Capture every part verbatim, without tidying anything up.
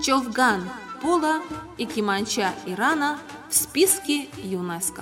Човган Пола и Кеманча Ирана в списке ЮНЕСКО.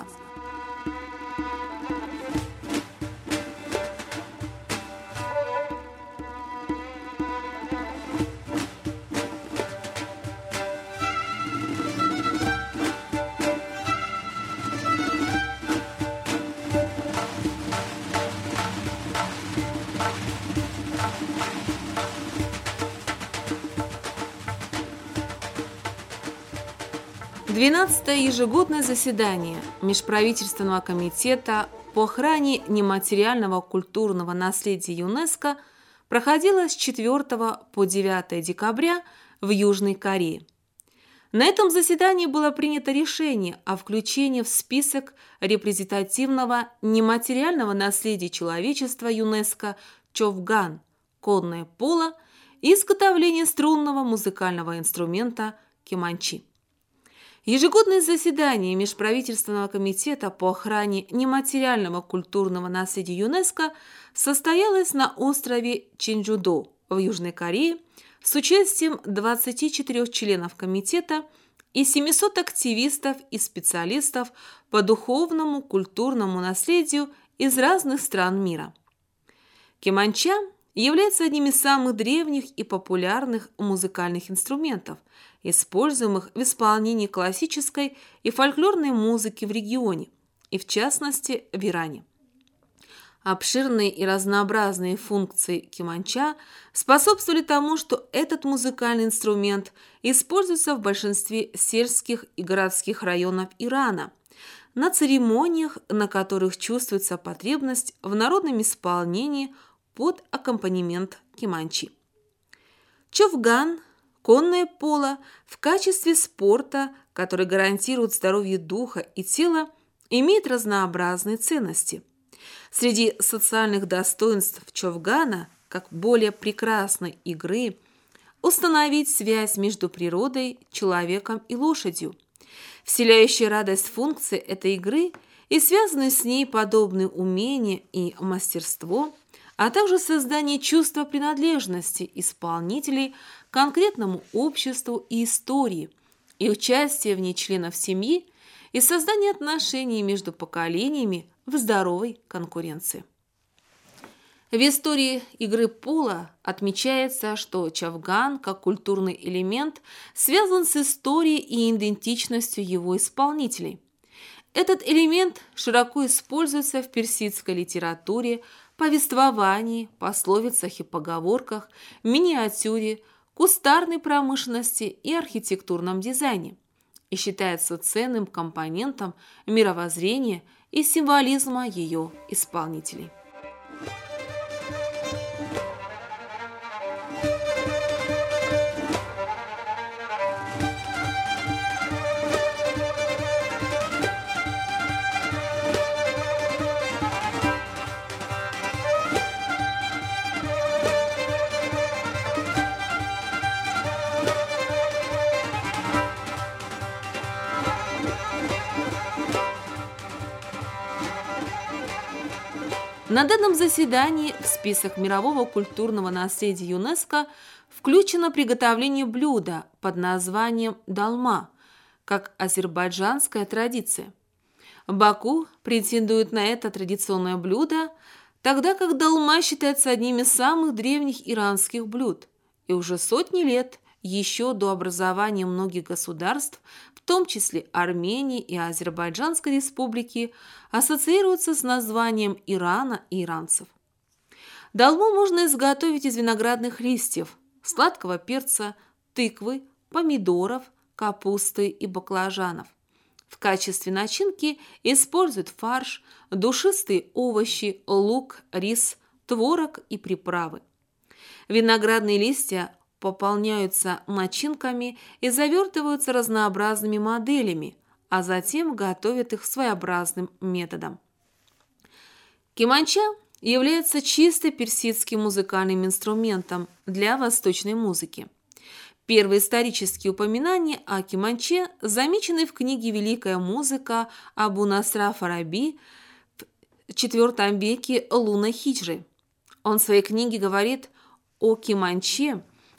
двенадцатое ежегодное заседание Межправительственного комитета по охране нематериального культурного наследия ЮНЕСКО проходило с четвёртого по девятое декабря в Южной Корее. На этом заседании было принято решение о включении в список репрезентативного нематериального наследия человечества ЮНЕСКО човган – конное поло и изготовление струнного музыкального инструмента кеманчи. Ежегодное заседание Межправительственного комитета по охране нематериального культурного наследия ЮНЕСКО состоялось на острове Ченджудо в Южной Корее с участием двадцати четырёх членов комитета и семисот активистов и специалистов по духовному культурному наследию из разных стран мира. Кеманча является одним из самых древних и популярных музыкальных инструментов, используемых в исполнении классической и фольклорной музыки в регионе, и в частности в Иране. Обширные и разнообразные функции кеманча способствовали тому, что этот музыкальный инструмент используется в большинстве сельских и городских районов Ирана, на церемониях, на которых чувствуется потребность в народном исполнении под аккомпанемент кеманчи. Човган – конное поло в качестве спорта, который гарантирует здоровье духа и тела, имеет разнообразные ценности. Среди социальных достоинств човгана, как более прекрасной игры, установить связь между природой, человеком и лошадью. Вселяющая радость функции этой игры и связанные с ней подобные умения и мастерство, а также создание чувства принадлежности исполнителей к конкретному обществу и истории, и участие в ней членов семьи, и создание отношений между поколениями в здоровой конкуренции. В истории игры поло отмечается, что човган, как культурный элемент, связан с историей и идентичностью его исполнителей. Этот элемент широко используется в персидской литературе, повествовании, пословицах и поговорках, миниатюре, кустарной промышленности и архитектурном дизайне и считается ценным компонентом мировоззрения и символизма ее исполнителей. На данном заседании в список мирового культурного наследия ЮНЕСКО включено приготовление блюда под названием долма, как азербайджанская традиция. Баку претендует на это традиционное блюдо, тогда как долма считается одним из самых древних иранских блюд, и уже сотни лет, еще до образования многих государств, в том числе Армении и Азербайджанской республики, ассоциируется с названием Ирана и иранцев. Долму можно изготовить из виноградных листьев, сладкого перца, тыквы, помидоров, капусты и баклажанов. В качестве начинки используют фарш, душистые овощи, лук, рис, творог и приправы. Виноградные листья пополняются начинками и завертываются разнообразными моделями, а затем готовят их своеобразным методом. Кеманча является чисто персидским музыкальным инструментом для восточной музыки. Первые исторические упоминания о кеманче замечены в книге «Великая музыка» Абу Насра Фараби в четвёртом веке Луна Хиджры. Он в своей книге говорит о кеманче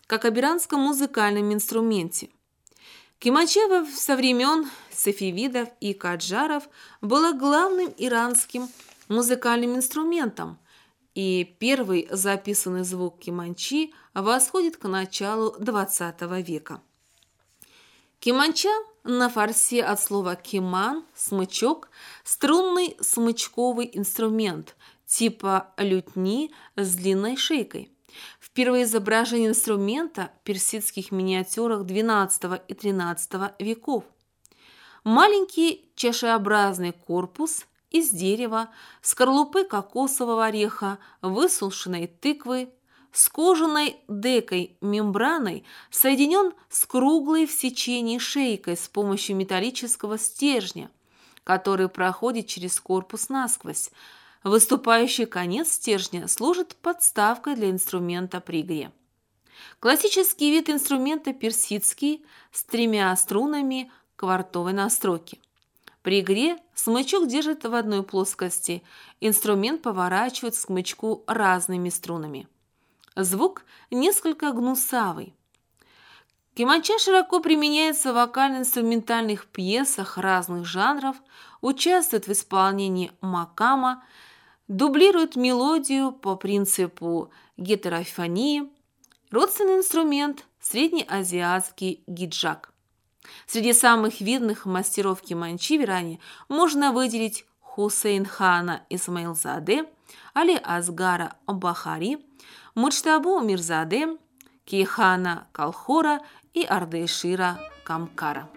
как об иранском музыкальном инструменте. Кеманча со времен сафевидов и каджаров была главным иранским музыкальным инструментом, и первый записанный звук кеманчи восходит к началу двадцатого века. Кеманча на фарси от слова кеман – смычок, струнный смычковый инструмент типа лютни с длинной шейкой. Впервые изображение инструмента в персидских миниатюрах двенадцатого и тринадцатого веков. Маленький чашеобразный корпус из дерева, скорлупы кокосового ореха, высушенной тыквы, с кожаной декой-мембраной соединен с круглой в сечении шейкой с помощью металлического стержня, который проходит через корпус насквозь. Выступающий конец стержня служит подставкой для инструмента при игре. Классический вид инструмента персидский с тремя струнами квартовой настройки. При игре смычок держит в одной плоскости, инструмент поворачивает к смычку разными струнами. Звук несколько гнусавый. Кеманча широко применяется в вокально-инструментальных пьесах разных жанров, участвует в исполнении макама, дублирует мелодию по принципу гетерофонии. Родственный инструмент – среднеазиатский гиджак. Среди самых видных мастеров кеманчи в Иране можно выделить Хусейн-хана Исмаилзаде, Али Асгара Бахари, Муджтабу Мирзаде, Кейхана Калхора и Ардешира Камкара.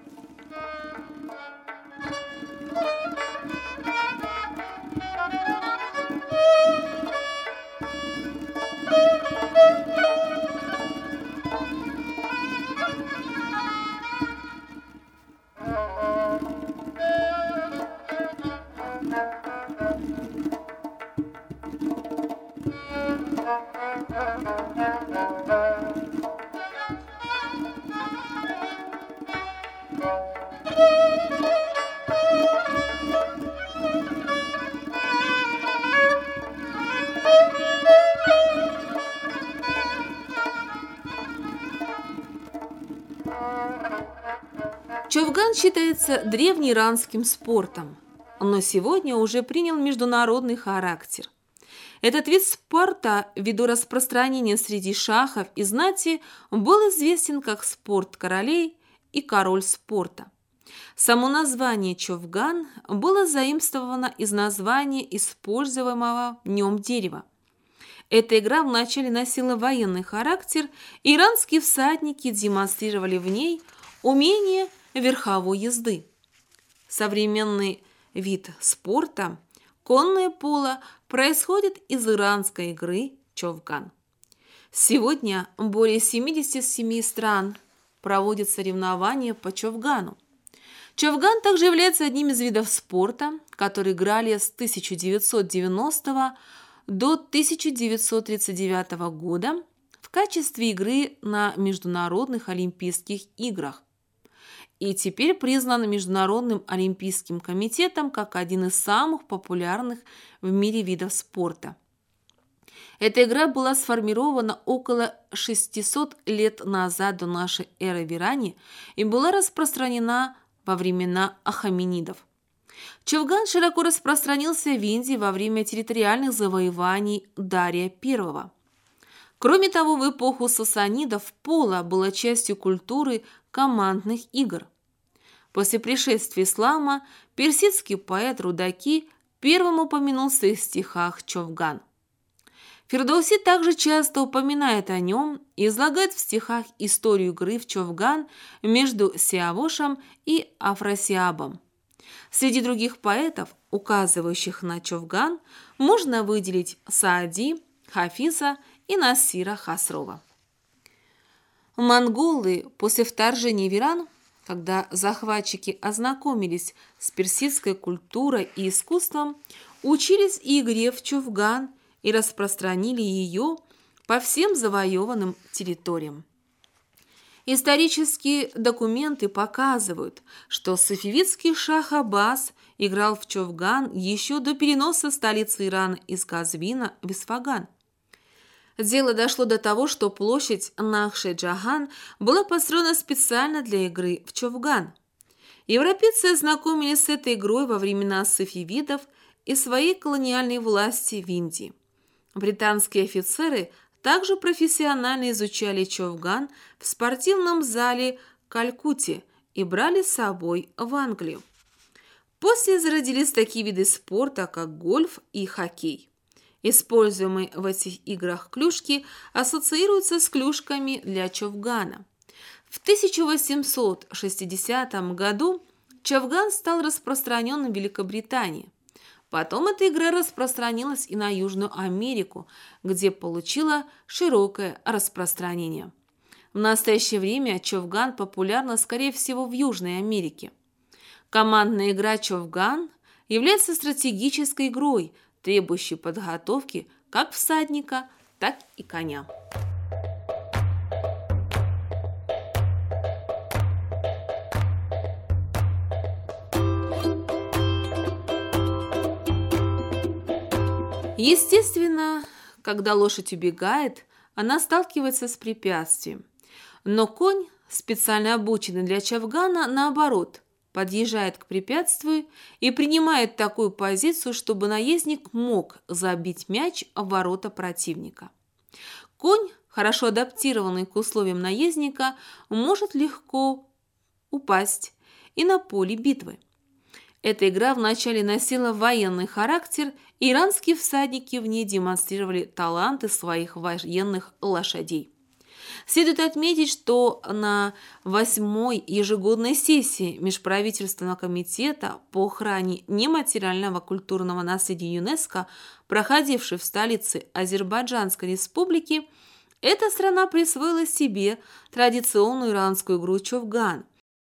Човган считается древнеиранским спортом, но сегодня уже принял международный характер. Этот вид спорта, ввиду распространения среди шахов и знати, был известен как спорт королей и король спорта. Само название човган было заимствовано из названия используемого в нем дерева. Эта игра вначале носила военный характер, и иранские всадники демонстрировали в ней умение верховой езды. Современный вид спорта конное поло происходит из иранской игры човган. Сегодня более семидесяти семи стран проводят соревнования по човгану. Човган также является одним из видов спорта, которые играли с тысяча девятьсот девяностого до тысяча девятьсот тридцать девятого года в качестве игры на Международных Олимпийских играх и теперь признан Международным Олимпийским комитетом как один из самых популярных в мире видов спорта. Эта игра была сформирована около шестисот лет назад до нашей эры в Иране и была распространена во времена ахаменидов. Човган широко распространился в Индии во время территориальных завоеваний Дария I. Кроме того, в эпоху сасанидов поло было частью культуры командных игр. После пришествия ислама персидский поэт Рудаки первым упомянул в своих стихах човган. Фирдауси также часто упоминает о нем и излагает в стихах историю игры в човган между Сиавошем и Афрасиабом. Среди других поэтов, указывающих на човган, можно выделить Саади, Хафиза и Насира Хасрова. Монголы после вторжения в Иран, когда захватчики ознакомились с персидской культурой и искусством, учились игре в човган и распространили ее по всем завоеванным территориям. Исторические документы показывают, что сафевидский шах Аббас играл в човган еще до переноса столицы Ирана из Казвина в Исфаган. Дело дошло до того, что площадь Нахши-Джахан была построена специально для игры в човган. Европейцы ознакомились с этой игрой во времена сафавидов и своей колониальной власти в Индии. Британские офицеры также профессионально изучали човган в спортивном зале Калькутте и брали с собой в Англию. После зародились такие виды спорта, как гольф и хоккей. Используемые в этих играх клюшки ассоциируются с клюшками для човгана. В тысяча восемьсот шестидесятом году човган стал распространенным в Великобритании. Потом эта игра распространилась и на Южную Америку, где получила широкое распространение. В настоящее время човган популярна, скорее всего, в Южной Америке. Командная игра човган является стратегической игрой, требующей подготовки как всадника, так и коня. Естественно, когда лошадь убегает, она сталкивается с препятствием. Но конь, специально обученный для човгана, наоборот, подъезжает к препятствию и принимает такую позицию, чтобы наездник мог забить мяч в ворота противника. Конь, хорошо адаптированный к условиям наездника, может легко упасть и на поле битвы. Эта игра вначале носила военный характер, и иранские всадники в ней демонстрировали таланты своих военных лошадей. Следует отметить, что на восьмой ежегодной сессии Межправительственного комитета по охране нематериального культурного наследия ЮНЕСКО, проходившей в столице Азербайджанской республики, эта страна присвоила себе традиционную иранскую игру човган,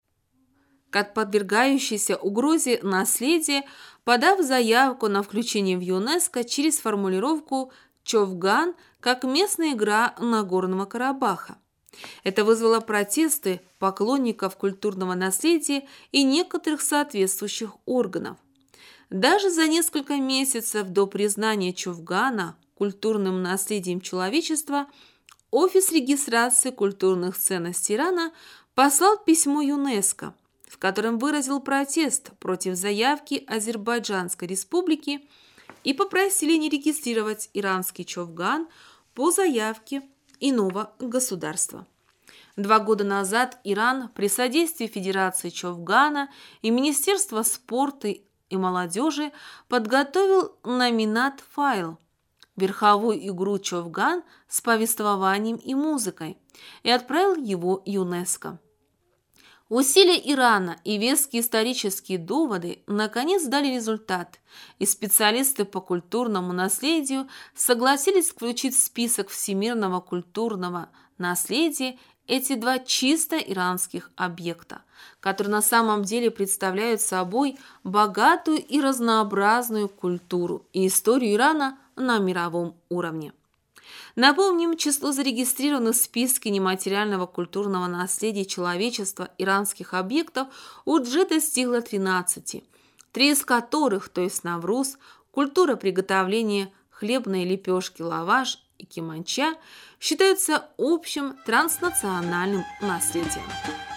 как подвергающейся угрозе наследия, подав заявку на включение в ЮНЕСКО через формулировку «човган» как местная игра Нагорного Карабаха. Это вызвало протесты поклонников культурного наследия и некоторых соответствующих органов. Даже за несколько месяцев до признания човгана культурным наследием человечества Офис регистрации культурных ценностей Ирана послал письмо ЮНЕСКО, в котором выразил протест против заявки Азербайджанской республики и попросили не регистрировать иранский човган по заявке иного государства. Два года назад Иран при содействии Федерации човгана и Министерства спорта и молодежи подготовил номинат-файл «Верховую игру човган с повествованием и музыкой» и отправил его ЮНЕСКО. Усилия Ирана и веские исторические доводы наконец дали результат, и специалисты по культурному наследию согласились включить в список всемирного культурного наследия эти два чисто иранских объекта, которые на самом деле представляют собой богатую и разнообразную культуру и историю Ирана на мировом уровне. Напомним, число зарегистрированных в списке нематериального культурного наследия человечества иранских объектов уже достигло тринадцати, три из которых, то есть Навруз, культура приготовления хлебной лепешки лаваш и кеманча, считаются общим транснациональным наследием.